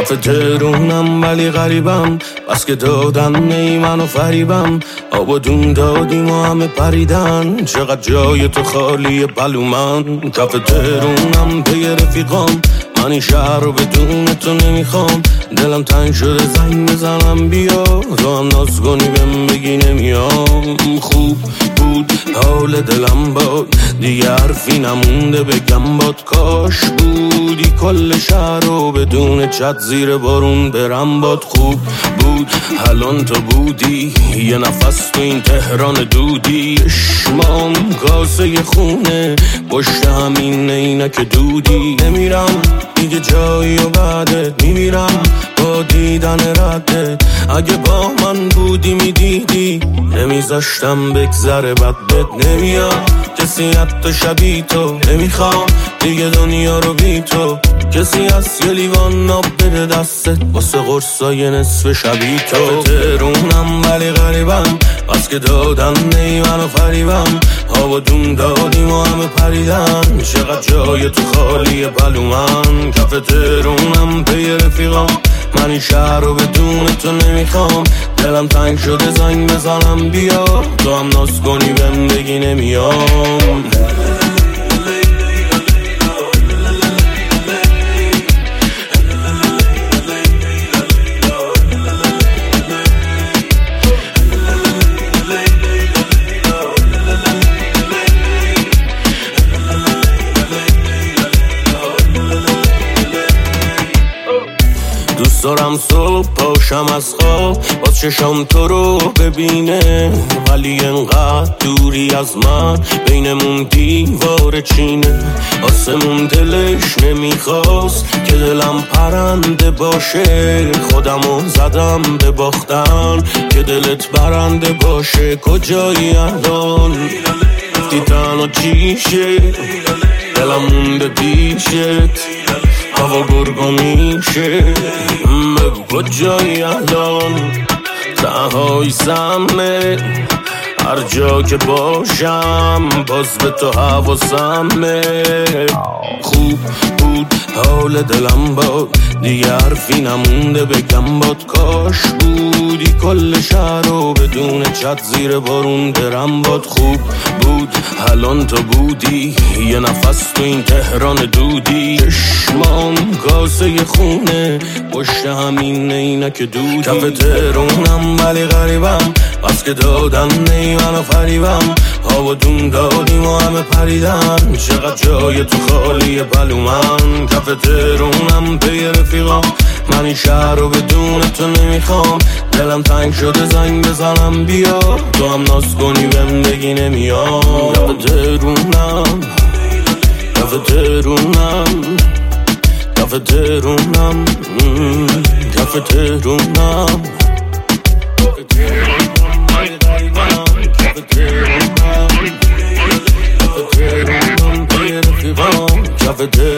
کف تهرونم ولی غریبم، بس که دادن نی منو فریبم. آب و دون دادیم و همه پریدن، چقدر جای تو خالیه بلومن. کف تهرونم پی رفیقام، من این شهر رو بدون تو نمیخوام. دلم تنگ شده زنگ بزنم بیا، تو هم ناز کنی بهم بگی نمیام. خوب بود حال دلم باد، دیگه حرفی نمونده بگم باد. کاش بودی کل شهر رو بدون چت زیر بارون برم باد. خوب بود الان تو بودی، یه نفس تو این تهران دودی. اشمام کاسه خونه پشت همین عینک دودی. نمیرم دیگه جایی و بعدت میمیرم با دیدن ردت. اگه با من بودی میدیدی نمیذاشتم بگذره بدت. نمیاد کسی حتی شبیه تو، نمیخوام دیگه دنیا رو بی تو. کسی از یه لیوان آب بده دستت واسه قرصای نصف شبیه تو. تهرونم ولی غریبم، بس که دادن نی منو فریبم. آب و دون دادیم و همه پریدن، چقدر جای تو خالیه بلومن. کف تهرونم پی رفیقام، من این شهر رو بدون تو نمیخوام. دلم تنگ شده زنگ بزنم بیا، تو هم ناز کنی بهم بگی نمیام. دوست دارم صبح پاشم از خواب باز چشم تو رو ببینه، ولی انقدر دوری از من بینمون دیوار چینه. آسمون دلش نمیخواست که دلم پرنده باشه، خودمو زدم به باختن که دلت برنده باشه. کجایی الان رفتی تنها چیشه، دلم مونده پیشت هوا گرگا میشه. بگو کجایی الان تنهایی سمه، هر جا که باشم باز به تو حواسمه. خوب بود حال دلم باد، دیگه حرفی نمونده بگم باد. کاش بودی کل شهر رو بدون چت زیر بارون برم باد. خوب بود الان تو بودی، یه نفس تو این تهران دودی. چشمام کاسه خونه پشت همین عینک دودی. کف تهرونم ولی غریبم، بس که دادن نی منو فریبم. آب و دون دادیم و همه پریدن، چقدر جای تو خالیه بلومن. کف تهرونم پی رفیقام، من این شهر رو بدون تو نمیخوام. دلم تنگ شده زنگ بزنم بیا، تو هم ناز کنی بهم بگی نمیام. کف تهرونم، کف تهرونم، کف تهرونم، کف تهرونم. کف تهرونم